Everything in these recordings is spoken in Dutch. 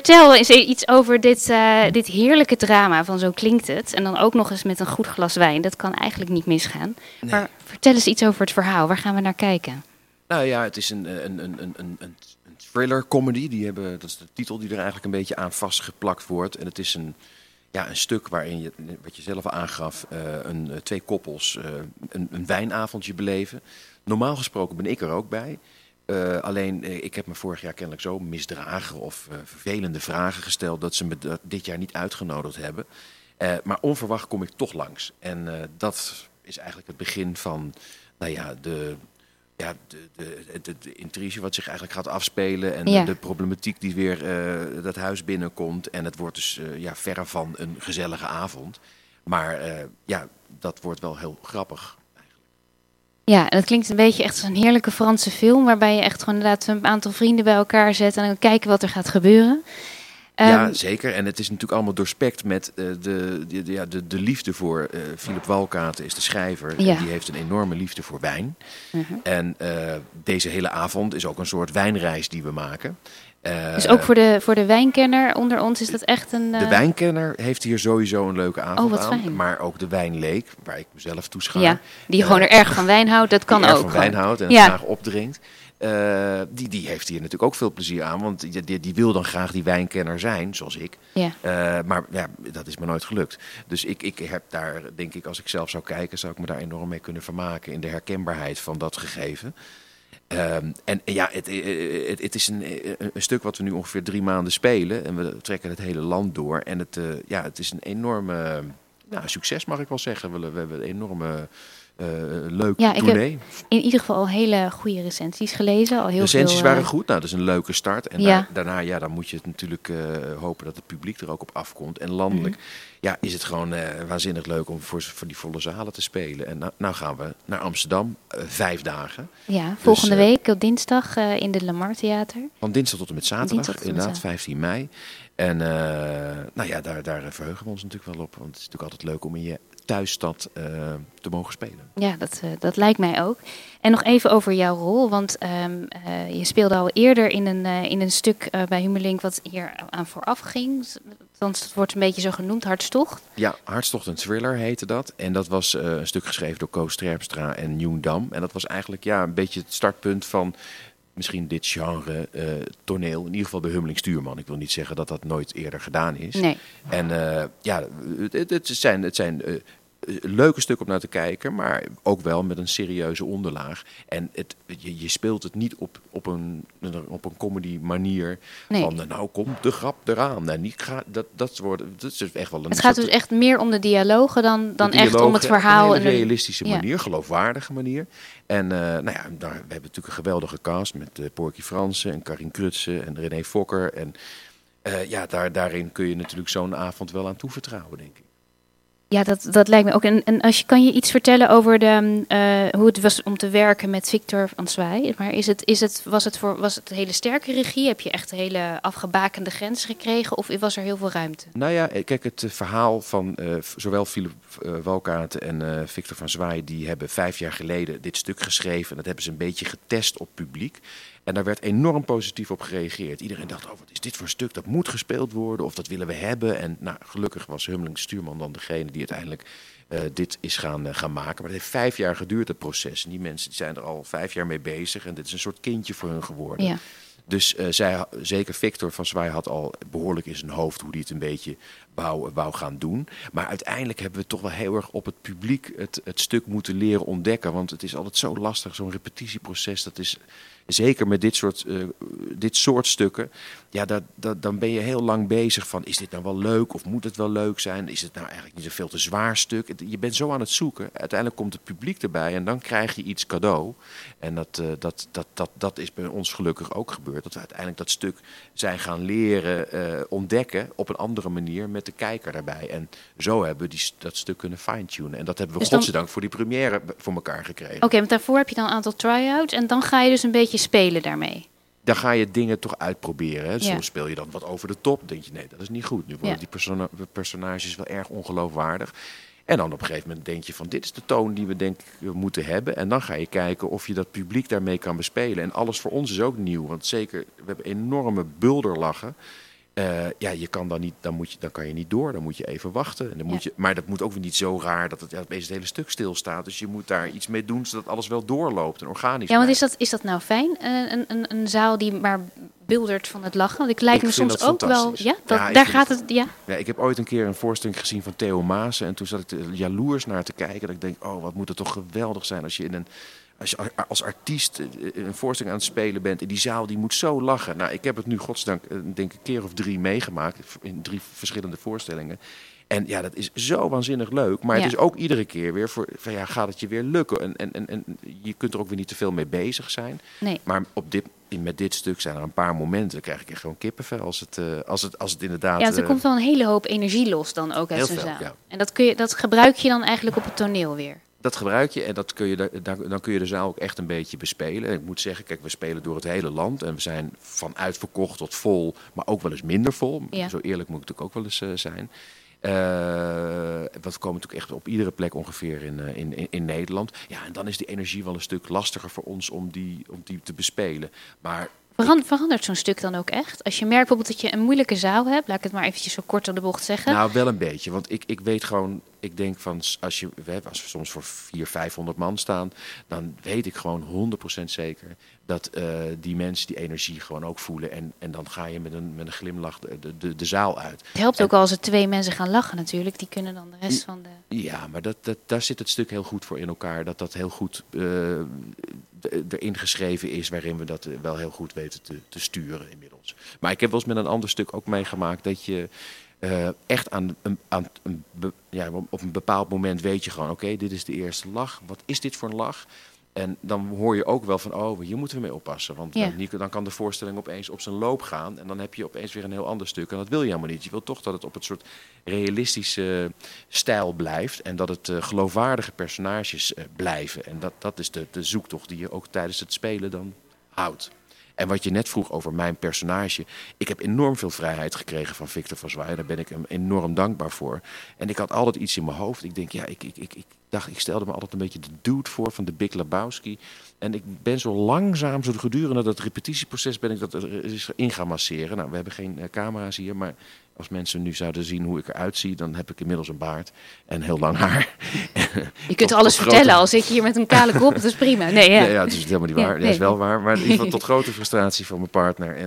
vertel eens iets over dit heerlijke drama van Zo klinkt het. En dan ook nog eens met een goed glas wijn. Dat kan eigenlijk niet misgaan. Nee. Maar vertel eens iets over het verhaal. Waar gaan we naar kijken? Nou ja, het is een thriller-comedy. Dat is de titel die er eigenlijk een beetje aan vastgeplakt wordt. En het is een stuk waarin wat je zelf aangaf, twee koppels een wijnavondje beleven. Normaal gesproken ben ik er ook bij. Alleen, ik heb me vorig jaar kennelijk zo misdragen of vervelende vragen gesteld dat ze me dit jaar niet uitgenodigd hebben. Maar onverwacht kom ik toch langs. En dat is eigenlijk het begin van de intrige wat zich eigenlijk gaat afspelen. En de problematiek die weer dat huis binnenkomt. En het wordt dus verre van een gezellige avond. Maar dat wordt wel heel grappig. Ja, en dat klinkt een beetje echt als een heerlijke Franse film, waarbij je echt gewoon inderdaad een aantal vrienden bij elkaar zet en dan kijken wat er gaat gebeuren. Ja, zeker. En het is natuurlijk allemaal doorspekt met de liefde voor Philip Walkaten is de schrijver. Ja. En die heeft een enorme liefde voor wijn. Uh-huh. En deze hele avond is ook een soort wijnreis die we maken. Dus ook voor de wijnkenner onder ons is dat echt een... De wijnkenner heeft hier sowieso een leuke avond wat aan. Fijn. Maar ook de wijnleek, waar ik mezelf toeschaar. Ja, die gewoon er erg van wijn houdt, dat kan ook. Die erg van wijn houdt en het graag opdrinkt. Die heeft hier natuurlijk ook veel plezier aan. Want die wil dan graag die wijnkenner zijn, zoals ik. Ja. Maar dat is me nooit gelukt. Dus ik heb daar, denk ik, als ik zelf zou kijken, zou ik me daar enorm mee kunnen vermaken in de herkenbaarheid van dat gegeven. Het is een stuk wat we nu ongeveer 3 maanden spelen. En we trekken het hele land door. En het is een enorme succes, mag ik wel zeggen. We hebben een enorme leuk tournee. Ik heb in ieder geval al hele goede recensies gelezen. Al heel recensies veel, waren goed. Nou, dat is een leuke start. En daarna dan moet je het natuurlijk hopen dat het publiek er ook op afkomt. En landelijk is het gewoon waanzinnig leuk om voor die volle zalen te spelen. En nou gaan we naar Amsterdam, 5 dagen. Ja, volgende week op dinsdag in de Lamar Theater. Van dinsdag tot en met zaterdag, inderdaad, 15 mei. En daar verheugen we ons natuurlijk wel op. Want het is natuurlijk altijd leuk om in je thuisstad te mogen spelen. Ja, dat lijkt mij ook. En nog even over jouw rol, want je speelde al eerder in een stuk bij Hummelink wat hier aan vooraf ging. Want het wordt een beetje zo genoemd, Hartstocht. Ja, Hartstocht, een thriller heette dat. En dat was een stuk geschreven door Koos Terpstra en Njoen Dam. En dat was eigenlijk een beetje het startpunt van misschien dit genre toneel. In ieder geval bij Hummelink Stuurman. Ik wil niet zeggen dat dat nooit eerder gedaan is. Nee. En het zijn leuke stukken om naar te kijken, maar ook wel met een serieuze onderlaag. En je speelt het niet op een comedy manier van nou komt de grap eraan. Nou, dat is echt wel een. Het gaat dus echt meer om de dialogen dan echt om het verhaal. Op een realistische manier, geloofwaardige manier. En we hebben natuurlijk een geweldige cast met Porky Fransen en Karin Krutsen en René Fokker. En daarin kun je natuurlijk zo'n avond wel aan toevertrouwen, denk ik. Ja, dat lijkt me ook. En kan je iets vertellen over hoe het was om te werken met Victor van Zwij? Maar was het hele sterke regie? Heb je echt een hele afgebakende grens gekregen? Of was er heel veel ruimte? Nou ja, kijk, het verhaal van zowel Philip Walkaten en Victor van Zwij, die hebben 5 jaar geleden dit stuk geschreven. En dat hebben ze een beetje getest op publiek. En daar werd enorm positief op gereageerd. Iedereen dacht, wat is dit voor een stuk? Dat moet gespeeld worden of dat willen we hebben. En gelukkig was Hummelink Stuurman dan degene die uiteindelijk dit is gaan maken. Maar het heeft 5 jaar geduurd, het proces. En die mensen die zijn er al 5 jaar mee bezig. En dit is een soort kindje voor hun geworden. Ja. Dus zeker Victor van Zwij had al behoorlijk in zijn hoofd hoe hij het een beetje wou gaan doen. Maar uiteindelijk hebben we toch wel heel erg op het publiek het stuk moeten leren ontdekken. Want het is altijd zo lastig, zo'n repetitieproces. Dat is zeker met dit soort stukken. Ja, dan ben je heel lang bezig van, is dit nou wel leuk of moet het wel leuk zijn? Is het nou eigenlijk niet een veel te zwaar stuk? Je bent zo aan het zoeken. Uiteindelijk komt het publiek erbij en dan krijg je iets cadeau. En dat is bij ons gelukkig ook gebeurd. Dat we uiteindelijk dat stuk zijn gaan leren ontdekken op een andere manier met de kijker daarbij. En zo hebben we dat stuk kunnen fine-tunen. En dat hebben we dus godzijdank voor die première voor elkaar gekregen. Oké, want daarvoor heb je dan een aantal try-outs en dan ga je dus een beetje spelen daarmee. Dan ga je dingen toch uitproberen. Hè? Soms speel je dan wat over de top. Denk je, nee, dat is niet goed. Nu worden die personages wel erg ongeloofwaardig. En dan op een gegeven moment denk je van, dit is de toon die we denk ik moeten hebben. En dan ga je kijken of je dat publiek daarmee kan bespelen. En alles voor ons is ook nieuw. Want zeker, we hebben enorme bulderlachen. je kan dan niet, dan kan je niet door, dan moet je even wachten. En dan moet je, maar dat moet ook weer niet zo raar dat het opeens het hele stuk stilstaat. Dus je moet daar iets mee doen zodat alles wel doorloopt en organisch Ja, want blijft. is dat nou fijn? Een zaal die maar buldert van het lachen? Want ik lijkt me vind soms dat ook wel. fantastisch. Ja, Ja, ik daar vind gaat het het. Ja. Ja, ik heb ooit een keer een voorstelling gezien van Theo Maassen. En toen zat ik jaloers naar te kijken. Dat ik denk, wat moet het toch geweldig zijn als je als artiest een voorstelling aan het spelen bent. En die zaal die moet zo lachen. Nou, ik heb het nu godsdank denk ik een keer of 3 meegemaakt. In 3 verschillende voorstellingen. En ja, dat is zo waanzinnig leuk. Maar het is ook iedere keer weer gaat het je weer lukken. En je kunt er ook weer niet te veel mee bezig zijn. Nee. Maar met dit stuk zijn er een paar momenten. Dan krijg ik echt gewoon kippenvel als het inderdaad... Ja, er komt wel een hele hoop energie los dan ook uit zo'n zaal. Ja. En dat gebruik je dan eigenlijk op het toneel weer. Dat gebruik je en dan kun je de zaal ook echt een beetje bespelen. En ik moet zeggen, kijk, we spelen door het hele land. En we zijn van uitverkocht tot vol, maar ook wel eens minder vol. Ja. Zo eerlijk moet ik natuurlijk ook wel eens zijn. We komen natuurlijk echt op iedere plek ongeveer in Nederland. Ja, en dan is die energie wel een stuk lastiger voor ons om die te bespelen. Maar Verandert zo'n stuk dan ook echt? Als je merkt bijvoorbeeld dat je een moeilijke zaal hebt, laat ik het maar eventjes zo kort op de bocht zeggen. Nou, wel een beetje. Want ik weet gewoon, ik denk van als we soms voor 400-500 man staan, dan weet ik gewoon 100% zeker dat die mensen die energie gewoon ook voelen. En dan ga je met een glimlach de zaal uit. Het helpt ook als er 2 mensen gaan lachen natuurlijk. Die kunnen dan de rest van de... Ja, maar daar zit het stuk heel goed voor in elkaar. Dat heel goed erin geschreven is, waarin we dat wel heel goed weten te sturen inmiddels. Maar ik heb wel eens met een ander stuk ook meegemaakt dat je echt op een bepaald moment weet je gewoon, oké, dit is de eerste lach. Wat is dit voor een lach? En dan hoor je ook wel van, hier moeten we mee oppassen. Want dan kan de voorstelling opeens op zijn loop gaan. En dan heb je opeens weer een heel ander stuk. En dat wil je helemaal niet. Je wil toch dat het op het soort realistische stijl blijft. En dat het geloofwaardige personages blijven. En dat is de zoektocht die je ook tijdens het spelen dan houdt. En wat je net vroeg over mijn personage. Ik heb enorm veel vrijheid gekregen van Victor van Zwaaij. Daar ben ik hem enorm dankbaar voor. En ik had altijd iets in mijn hoofd. Ik denk, ik stelde me altijd een beetje de dude voor van de Big Lebowski. En ik ben zo langzaam, zo gedurende dat repetitieproces ben ik dat in gaan masseren. Nou, we hebben geen camera's hier, maar als mensen nu zouden zien hoe ik eruit zie, dan heb ik inmiddels een baard en heel lang haar. Je kunt alles vertellen, al zit je hier met een kale kop, dat is prima. Nee, het is helemaal niet waar. Dat is wel waar. Maar in ieder geval tot grote frustratie van mijn partner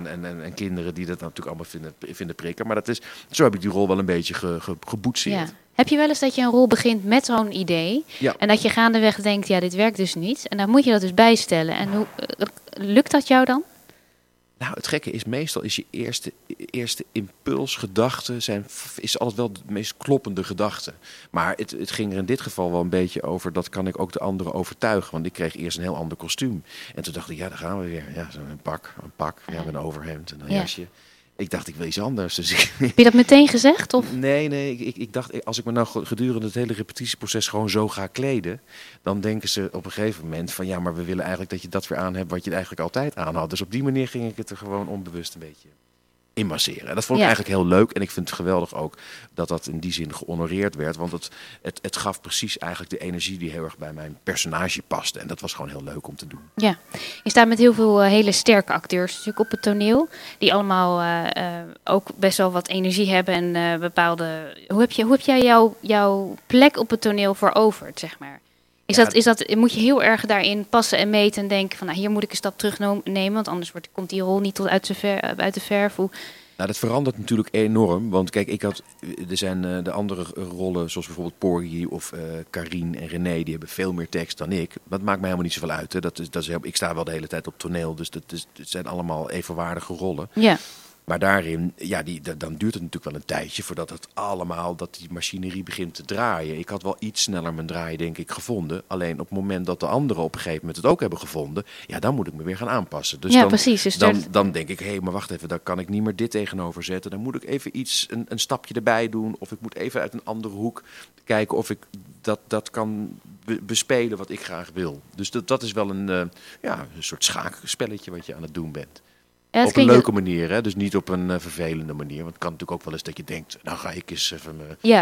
en kinderen die dat natuurlijk allemaal vinden prikken. Maar zo heb ik die rol wel een beetje geboetseerd. Ja. Heb je wel eens dat je een rol begint met zo'n idee en dat je gaandeweg denkt, dit werkt dus niet. En dan moet je dat dus bijstellen. En hoe lukt dat jou dan? Nou, het gekke is meestal is je eerste impuls, gedachte is altijd wel de meest kloppende gedachte. Maar het ging er in dit geval wel een beetje over, dat kan ik ook de anderen overtuigen. Want ik kreeg eerst een heel ander kostuum. En toen dacht ik, daar gaan we weer. Ja, zo'n pak, met een overhemd en een jasje. Ik dacht, ik wil iets anders. Dus heb je dat meteen gezegd? Of? Nee. Ik dacht, als ik me nou gedurende het hele repetitieproces gewoon zo ga kleden, dan denken ze op een gegeven moment van, maar we willen eigenlijk dat je dat weer aan hebt wat je eigenlijk altijd aan had. Dus op die manier ging ik het er gewoon onbewust een beetje inmasseren. En dat vond ik eigenlijk heel leuk. En ik vind het geweldig ook dat in die zin gehonoreerd werd. Want het gaf precies eigenlijk de energie die heel erg bij mijn personage paste. En dat was gewoon heel leuk om te doen. Ja. Je staat met heel veel hele sterke acteurs natuurlijk op het toneel. Die allemaal ook best wel wat energie hebben en bepaalde... Hoe heb jij jouw plek op het toneel veroverd, zeg maar? Moet je heel erg daarin passen en meten en denken van, hier moet ik een stap terugnemen, want anders komt die rol niet tot uit de verf. Nou, dat verandert natuurlijk enorm. Want kijk, er zijn de andere rollen, zoals bijvoorbeeld Porgy of Carien en René, die hebben veel meer tekst dan ik. Dat maakt mij helemaal niet zoveel uit. Hè. Ik sta wel de hele tijd op toneel, dus het zijn allemaal evenwaardige rollen. Ja. Maar daarin, dan duurt het natuurlijk wel een tijdje voordat dat die machinerie begint te draaien. Ik had wel iets sneller mijn draai, denk ik, gevonden. Alleen op het moment dat de anderen op een gegeven moment het ook hebben gevonden, dan moet ik me weer gaan aanpassen. Dus precies. Dus dan denk ik, maar wacht even, daar kan ik niet meer dit tegenover zetten. Dan moet ik even een stapje erbij doen. Of ik moet even uit een andere hoek kijken of ik dat kan bespelen wat ik graag wil. Dus dat is wel een soort schaakspelletje wat je aan het doen bent. Op een leuke manier, hè? Dus niet op een vervelende manier. Want het kan natuurlijk ook wel eens dat je denkt, nou ga ik eens even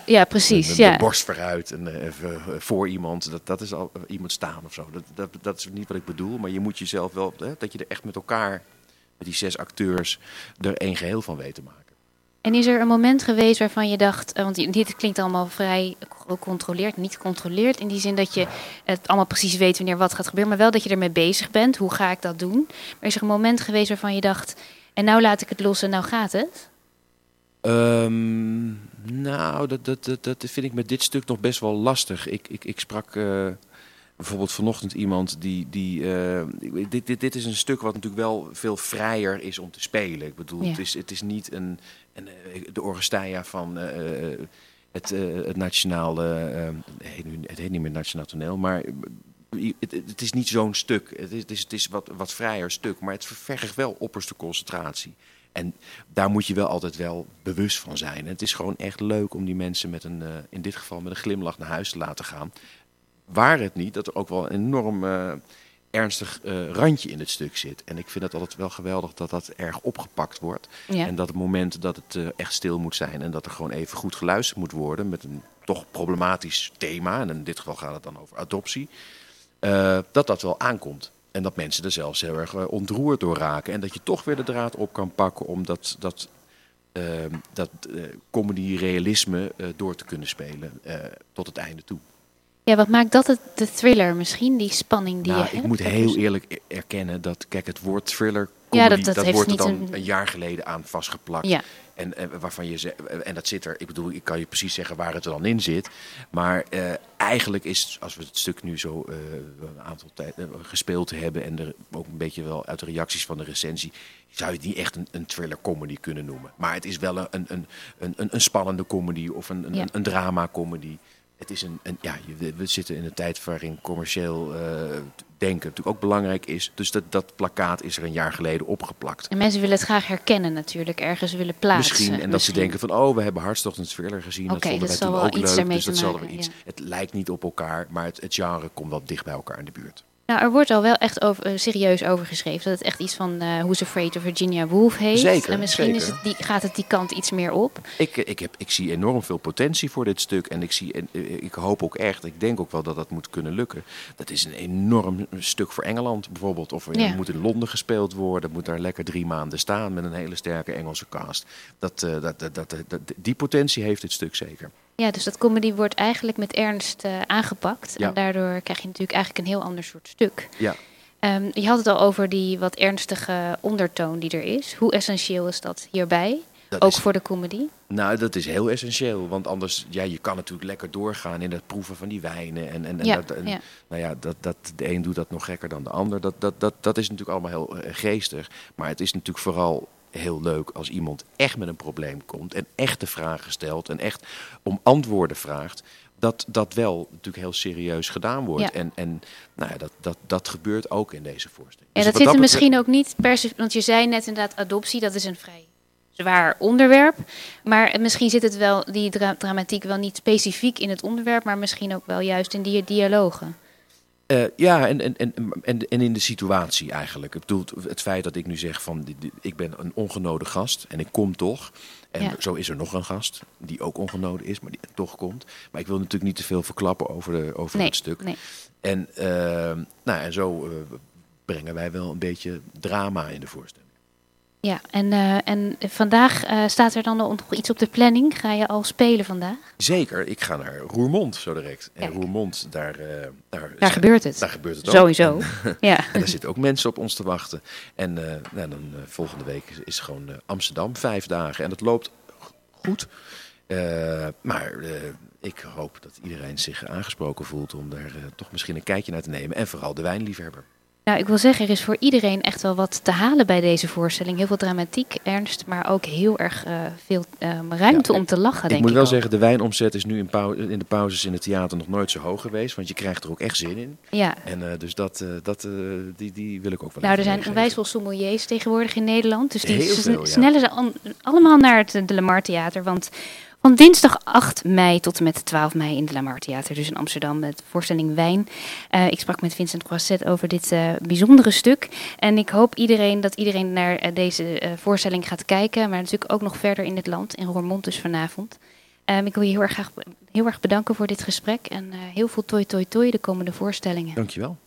mijn borst vooruit en even voor iemand. Dat is al iemand staan of zo. Dat is niet wat ik bedoel. Maar je moet jezelf wel, dat je er echt met elkaar die 6 acteurs er één geheel van weten te maken. En is er een moment geweest waarvan je dacht, want dit klinkt allemaal vrij gecontroleerd, niet gecontroleerd, in die zin dat je het allemaal precies weet wanneer wat gaat gebeuren, maar wel dat je ermee bezig bent. Hoe ga ik dat doen? Maar is er een moment geweest waarvan je dacht, en nou laat ik het los en nou gaat het? Nou, dat vind ik met dit stuk nog best wel lastig. Ik sprak bijvoorbeeld vanochtend iemand dit is een stuk wat natuurlijk wel veel vrijer is om te spelen. Ik bedoel, Ja. het is niet de Oresteia van het nationale... het heet niet meer Nationaal Toneel, maar... Het is niet zo'n stuk. Het is wat vrijer stuk, maar het vergt wel opperste concentratie. En daar moet je wel altijd wel bewust van zijn. En het is gewoon echt leuk om die mensen in dit geval met een glimlach naar huis te laten gaan. Waar het niet dat er ook wel een enorm ernstig randje in het stuk zit. En ik vind het altijd wel geweldig dat dat erg opgepakt wordt. Ja. En dat het moment dat het echt stil moet zijn en dat er gewoon even goed geluisterd moet worden met een toch problematisch thema. En in dit geval gaat het dan over adoptie. Dat wel aankomt. En dat mensen er zelfs heel erg ontroerd door raken. En dat je toch weer de draad op kan pakken om dat comedy-realisme door te kunnen spelen tot het einde toe. Ja, wat maakt dat de thriller misschien, die spanning die je hebt? Ik moet heel eerlijk erkennen dat, kijk, het woord thriller, comedy, dat heeft wordt er niet dan een jaar geleden aan vastgeplakt. Ja. En waarvan je zegt, en dat zit er, ik bedoel, ik kan je precies zeggen waar het er dan in zit. Maar eigenlijk is, als we het stuk nu zo een aantal tijd gespeeld hebben en er ook een beetje wel uit de reacties van de recensie, zou je het niet echt een thriller comedy kunnen noemen. Maar het is wel een spannende comedy of een drama comedy. Het is we zitten in een tijd waarin commercieel denken natuurlijk ook belangrijk is. Dus dat plakkaat is er een jaar geleden opgeplakt. En mensen willen het graag herkennen natuurlijk, ergens willen plaatsen. Misschien, en dat ze denken van, we hebben Hartstocht en Thriller gezien. Oké, dat vonden dat wij zal toen wel ook iets leuk, ermee dus dat te zal er maken, wel iets. ja. Het lijkt niet op elkaar, maar het genre komt wel dicht bij elkaar in de buurt. Nou, er wordt al wel echt serieus over geschreven. Dat het echt iets van Who's Afraid of Virginia Woolf heeft. Zeker, en misschien zeker. gaat het die kant iets meer op. Ik zie enorm veel potentie voor dit stuk. En ik hoop ook echt, ik denk ook wel dat dat moet kunnen lukken. Dat is een enorm stuk voor Engeland bijvoorbeeld. Of het moet in Londen gespeeld worden. Moet daar lekker 3 maanden staan met een hele sterke Engelse cast. Die potentie heeft dit stuk zeker. Ja, dus dat comedy wordt eigenlijk met ernst aangepakt. Ja. En daardoor krijg je natuurlijk eigenlijk een heel ander soort stuk. Ja. Je had het al over die wat ernstige ondertoon die er is. Hoe essentieel is dat hierbij? Voor de comedy? Nou, dat is heel essentieel. Want anders, je kan natuurlijk lekker doorgaan in het proeven van die wijnen. De een doet dat nog gekker dan de ander. Dat is natuurlijk allemaal heel geestig. Maar het is natuurlijk vooral heel leuk als iemand echt met een probleem komt en echte vragen stelt en echt om antwoorden vraagt, dat wel natuurlijk heel serieus gedaan wordt. Ja. En dat gebeurt ook in deze voorstelling. En Dus dat zit er misschien ook niet per se, want je zei net inderdaad adoptie, dat is een vrij zwaar onderwerp. Maar misschien zit het wel, die dramatiek wel niet specifiek in het onderwerp, maar misschien ook wel juist in die dialogen. En in de situatie eigenlijk. Ik bedoel, het feit dat ik nu zeg van ik ben een ongenoden gast en ik kom toch. En zo is er nog een gast die ook ongenoden is, maar die toch komt. Maar ik wil natuurlijk niet te veel verklappen over het stuk. Nee. En zo brengen wij wel een beetje drama in de voorstelling. Ja, en vandaag staat er dan nog iets op de planning. Ga je al spelen vandaag? Zeker, ik ga naar Roermond zo direct. En Roermond, daar gebeurt het. Daar gebeurt het ook. Sowieso, ja. En daar zitten ook mensen op ons te wachten. En dan volgende week is gewoon Amsterdam 5 dagen. En dat loopt goed. Maar ik hoop dat iedereen zich aangesproken voelt om daar toch misschien een kijkje naar te nemen. En vooral de wijnliefhebber. Nou, ik wil zeggen, er is voor iedereen echt wel wat te halen bij deze voorstelling. Heel veel dramatiek, ernst, maar ook heel erg veel ruimte om te lachen, denk ik. Ik moet wel zeggen, de wijnomzet is nu in de pauzes in het theater nog nooit zo hoog geweest. Want je krijgt er ook echt zin in. Ja. En dus die wil ik ook wel Nou, er zijn meegeven. onwijs veel sommeliers tegenwoordig in Nederland. Dus die Heel veel, snellen ze allemaal naar het De Lamar Theater. Want van dinsdag 8 mei tot en met 12 mei in de Lamar Theater, dus in Amsterdam, met voorstelling Wijn. Ik sprak met Vincent Croisset over dit bijzondere stuk. En ik hoop dat iedereen naar deze voorstelling gaat kijken. Maar natuurlijk ook nog verder in het land, in Roermond dus vanavond. Ik wil je heel erg bedanken voor dit gesprek. En heel veel toi toi toi de komende voorstellingen. Dankjewel.